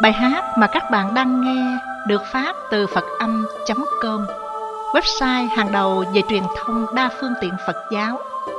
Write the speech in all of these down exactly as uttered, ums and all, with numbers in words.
Bài hát mà các bạn đang nghe được phát từ phật âm chấm com, website hàng đầu về truyền thông đa phương tiện Phật giáo.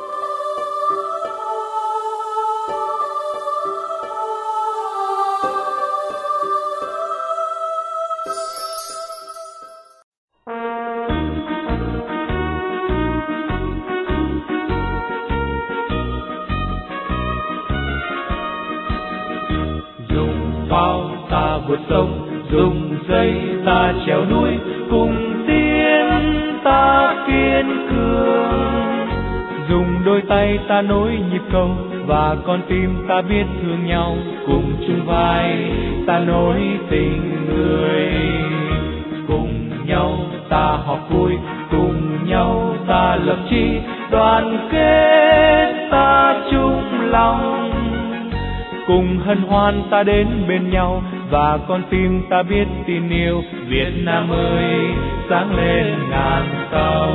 Vượt sông, dùng dây ta trèo núi, cùng tiến ta kiên cường. Dùng đôi tay ta nối nhịp cầu, và con tim ta biết thương nhau. Cùng chung vai ta nối tình người, cùng nhau ta họp vui, cùng nhau ta lập chí, đoàn kết ta chung lòng. Cùng hân hoan ta đến bên nhau, và con tim ta biết tin yêu. Việt Nam ơi, sáng lên ngàn sao.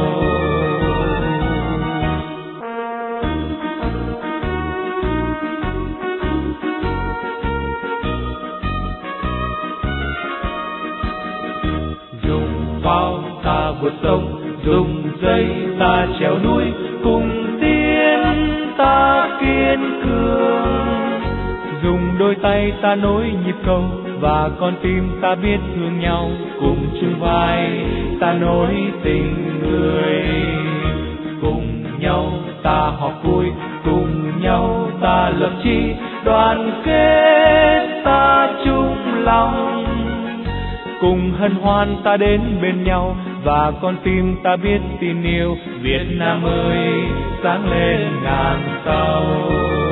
Dùng pháo ta vượt sông, dùng dây ta trèo núi, cùng tiến ta kiên cường. Dùng đôi tay ta nối nhịp cầu, và con tim ta biết thương nhau. Cùng chung vai ta nối tình người, cùng nhau ta họp vui, cùng nhau ta lập chí, đoàn kết ta chung lòng. Cùng hân hoan ta đến bên nhau, và con tim ta biết tin yêu. Việt Nam ơi, sáng lên ngàn sao.